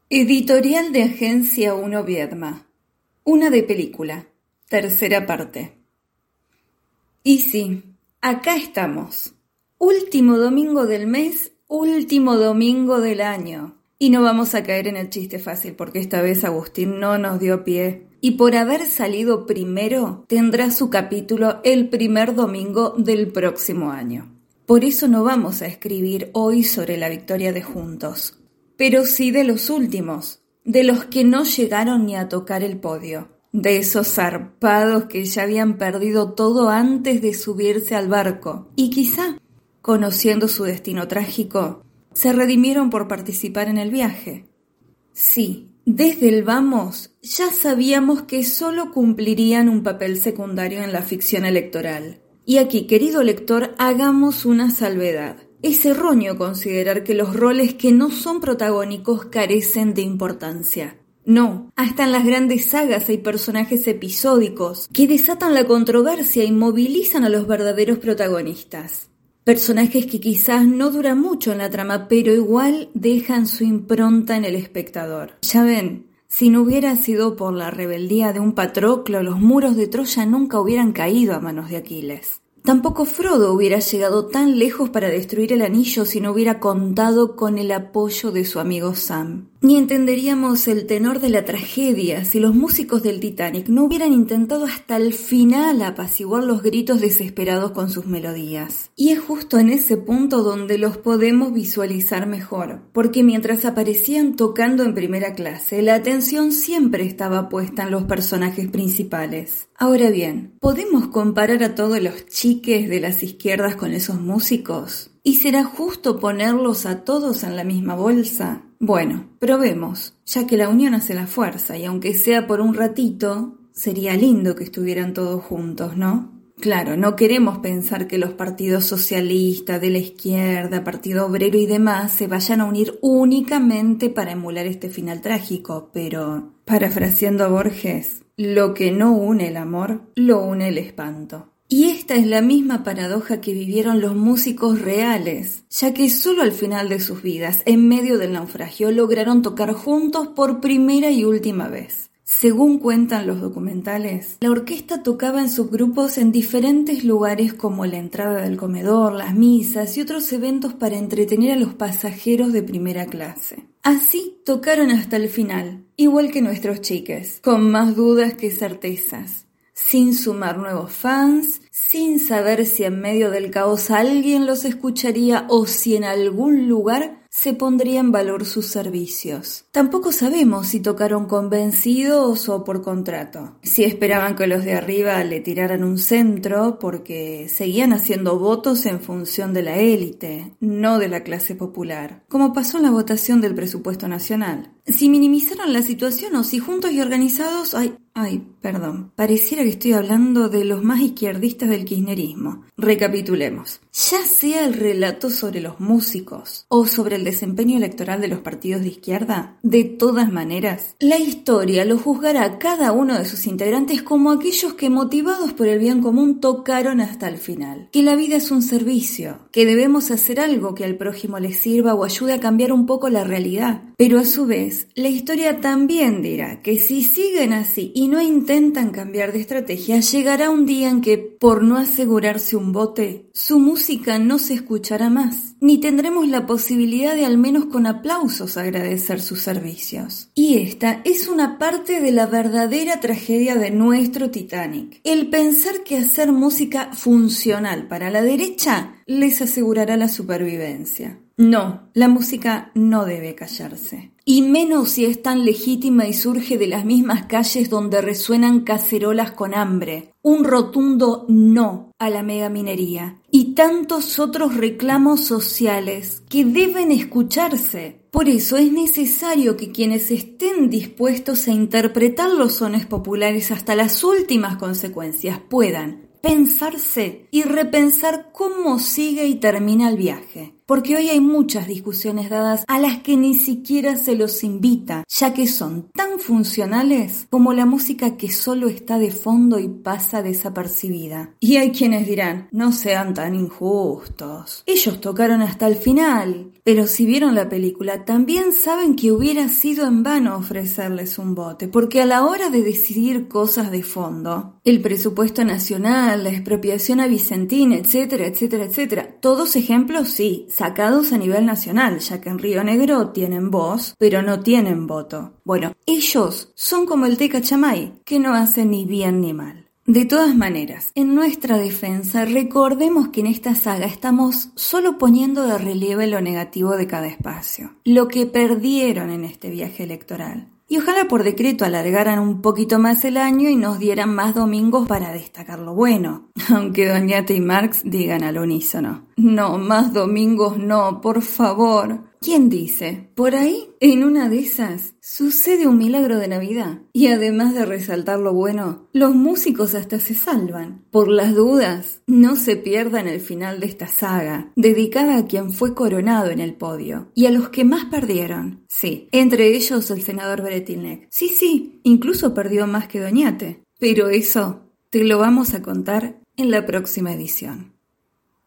Editorial de Agencia 1 Viedma. Una de película. Tercera parte. Y sí, acá estamos. Último domingo del mes, último domingo del año. Y no vamos a caer en el chiste fácil porque esta vez Agustín no nos dio pie. Y por haber salido primero, tendrá su capítulo el primer domingo del próximo año. Por eso no vamos a escribir hoy sobre la victoria de Juntos. Pero sí de los últimos, de los que no llegaron ni a tocar el podio, de esos zarpados que ya habían perdido todo antes de subirse al barco y quizá, conociendo su destino trágico, se redimieron por participar en el viaje. Sí, desde el vamos ya sabíamos que solo cumplirían un papel secundario en la ficción electoral. Y aquí, querido lector, hagamos una salvedad. Es erróneo considerar que los roles que no son protagónicos carecen de importancia. No, hasta en las grandes sagas hay personajes episódicos que desatan la controversia y movilizan a los verdaderos protagonistas. Personajes que quizás no duran mucho en la trama, pero igual dejan su impronta en el espectador. Ya ven, si no hubiera sido por la rebeldía de un Patroclo, los muros de Troya nunca hubieran caído a manos de Aquiles. Tampoco Frodo hubiera llegado tan lejos para destruir el anillo si no hubiera contado con el apoyo de su amigo Sam. Ni entenderíamos el tenor de la tragedia si los músicos del Titanic no hubieran intentado hasta el final apaciguar los gritos desesperados con sus melodías. Y es justo en ese punto donde los podemos visualizar mejor, porque mientras aparecían tocando en primera clase, la atención siempre estaba puesta en los personajes principales. Ahora bien, ¿podemos comparar a todos los chiques de las izquierdas con esos músicos? ¿Y será justo ponerlos a todos en la misma bolsa? Bueno, probemos, ya que la unión hace la fuerza y aunque sea por un ratito, sería lindo que estuvieran todos juntos, ¿no? Claro, no queremos pensar que los partidos socialistas, de la izquierda, Partido Obrero y demás se vayan a unir únicamente para emular este final trágico, pero, parafraseando a Borges, lo que no une el amor, lo une el espanto. Y esta es la misma paradoja que vivieron los músicos reales, ya que solo al final de sus vidas, en medio del naufragio, lograron tocar juntos por primera y última vez. Según cuentan los documentales, la orquesta tocaba en sus grupos en diferentes lugares como la entrada del comedor, las misas y otros eventos para entretener a los pasajeros de primera clase. Así tocaron hasta el final, igual que nuestros chiques, con más dudas que certezas. Sin sumar nuevos fans, sin saber si en medio del caos alguien los escucharía o si en algún lugar se pondría en valor sus servicios. Tampoco sabemos si tocaron convencidos o por contrato, si esperaban que los de arriba le tiraran un centro porque seguían haciendo votos en función de la élite, no de la clase popular, como pasó en la votación del presupuesto nacional. Si minimizaron la situación o si juntos y organizados... pareciera que estoy hablando de los más izquierdistas del kirchnerismo. Recapitulemos. Ya sea el relato sobre los músicos o sobre el desempeño electoral de los partidos de izquierda, de todas maneras, la historia lo juzgará a cada uno de sus integrantes como aquellos que, motivados por el bien común, tocaron hasta el final. Que la vida es un servicio, que debemos hacer algo que al prójimo le sirva o ayude a cambiar un poco la realidad. Pero a su vez, la historia también dirá que si siguen así y no intentan cambiar de estrategia, llegará un día en que, por no asegurarse un bote, su música no se escuchará más, ni tendremos la posibilidad de al menos con aplausos agradecer sus servicios. Y esta es una parte de la verdadera tragedia de nuestro Titanic. El pensar que hacer música funcional para la derecha les asegurará la supervivencia. No, la música no debe callarse. Y menos si es tan legítima y surge de las mismas calles donde resuenan cacerolas con hambre. Un rotundo no a la megaminería. Y tantos otros reclamos sociales que deben escucharse. Por eso es necesario que quienes estén dispuestos a interpretar los sones populares hasta las últimas consecuencias puedan pensarse y repensar cómo sigue y termina el viaje. porque hoy hay muchas discusiones dadas a las que ni siquiera se los invita, ya que son tan funcionales como la música que solo está de fondo y pasa desapercibida. Y hay quienes dirán, no sean tan injustos. Ellos tocaron hasta el final, pero si vieron la película también saben que hubiera sido en vano ofrecerles un bote, porque a la hora de decidir cosas de fondo, el presupuesto nacional, la expropiación a Vicentín, etcétera, etcétera, etcétera, todos ejemplos sí, sacados a nivel nacional, ya que en Río Negro tienen voz, pero no tienen voto. Bueno, ellos son como el Teca Chamay, que no hace ni bien ni mal. De todas maneras, en nuestra defensa, recordemos que en esta saga estamos solo poniendo de relieve lo negativo de cada espacio, lo que perdieron en este viaje electoral. Y ojalá por decreto alargaran un poquito más el año y nos dieran más domingos para destacar lo bueno. Aunque Doñate y Marx digan al unísono. No, más domingos no, por favor. ¿Quién dice? Por ahí, en una de esas, sucede un milagro de Navidad. Y además de resaltar lo bueno, los músicos hasta se salvan. Por las dudas, no se pierdan el final de esta saga, dedicada a quien fue coronado en el podio. Y a los que más perdieron. Sí, entre ellos el senador Bretilnec. Sí, incluso perdió más que Doñate. Pero eso te lo vamos a contar en la próxima edición.